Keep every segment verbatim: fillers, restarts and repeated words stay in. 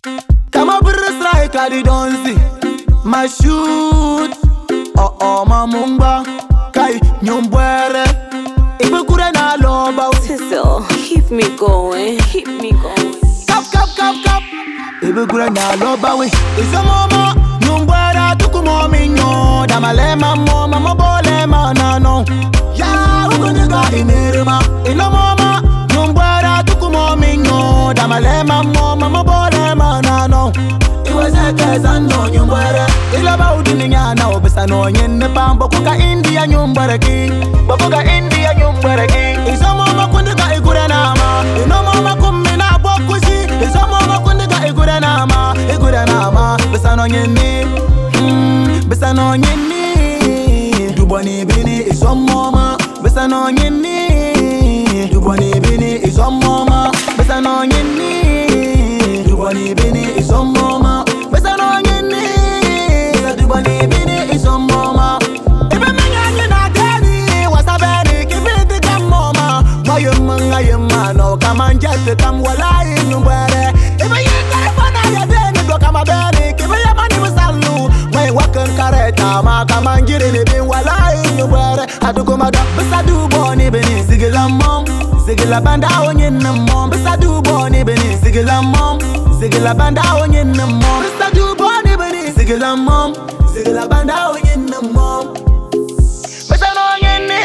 Come up with a strike, I don't see my shoot. Oh oh, my mumba, kai nyumbwere. Ibu kure na loba. Sizzle, keep me going, keep me going. Kap kap kap kap. Ibu kure na loba we. Isa mama nyumbwere tuku momi nyo. Damalema mo mama bole manano. Ya uko niga imirima. Ino mama nyumbwere tuku momi nyo. Damalema mo mama bole manano. Iwezekeza nyumbwere. Ilaba udini nyana obesa no nyenne pambo kuka India nyumbwere ki. Babuka India nyumbwere ki. Iso mama kundiga igure nama. Ino mama kumina bokushi. Iso mama kundiga igure nama. Igure nama. Besa no nyenne. Mm, besa no nyenne. Duboni bini iso mama. Besa no nyenne. Duboni bini iso mama. Besa no nyenne. Duboni bini iso mama. Besa no nyenne. Duboni bini iso mama. Ibe menyanyi na deni. Wasabeni kibiti kam mama. Mayumanga yuma no kamanjete kam walai nyumbwere. Ibe yingare fana ya deni do kama beni. Kibe yamani musalu. May wakan kareta ma kamanjiri ni bin walai nyumbwere. Adukuma da besa duboni bini sigila mom. Sigila banda onyenne mom. Besa duboni bini sigila mom. Sigila banda onyenne mom. Besa duboni bini sigila mom. Sigila banda onyenne mom. Besa no onyenne.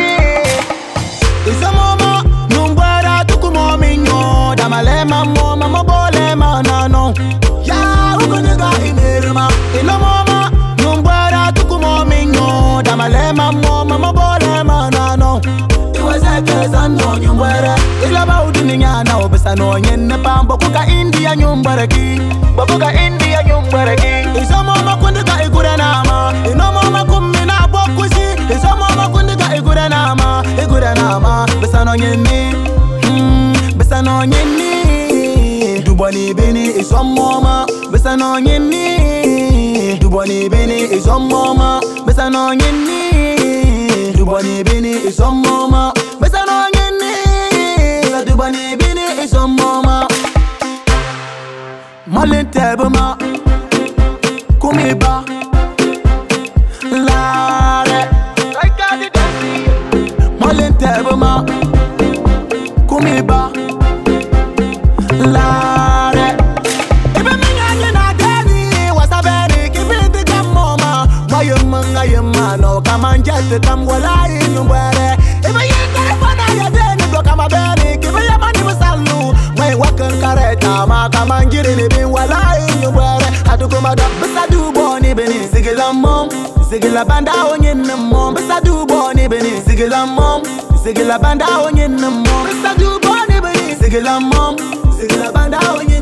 Isa mama nyumbwera tuku momi nyo. Damalema mo mama bole manano. Ya uko niga imirima. Ino mama nyumbwera tuku momi nyo. Damalema mo mama bole manano. Iwezekeza no nyumbwere. Ilaba udini nyana obesa no nyenne pambo kuka India nyumbwere ki. Babuka India nyumbwere ki. Iso mama kundiga igure nama. Ino mama kumina bokushi. Iso mama kundiga igure nama. Igure nama. Besa no nyenne. Mm, besa no nyenne. Duboni bini iso mama. Besa no nyenne. Duboni bini iso mama. Besa no nyenne. Duboni bini iso mama. Besa no nyenne. Duboni bini iso mama. Malin tebuma Kumiba Lare Malin tebuma Kumiba Lare Ibe minyanyi na deni Wasabeni kibiti kam mama Mayumanga yuma no kamanjete kam walai nyumbwere Ibe yingare fana ya deni do kama beni Kibe yamani musalu May wakan kareta ma kamanjiri ni bin walai nyumbwere Adukuma da besa duboni bini sigila mom. Sigila banda onyenne mom. Besa duboni bini sigila mom. Sigila banda onyenne mom. Besa duboni bini sigila mom. Sigila banda onyenne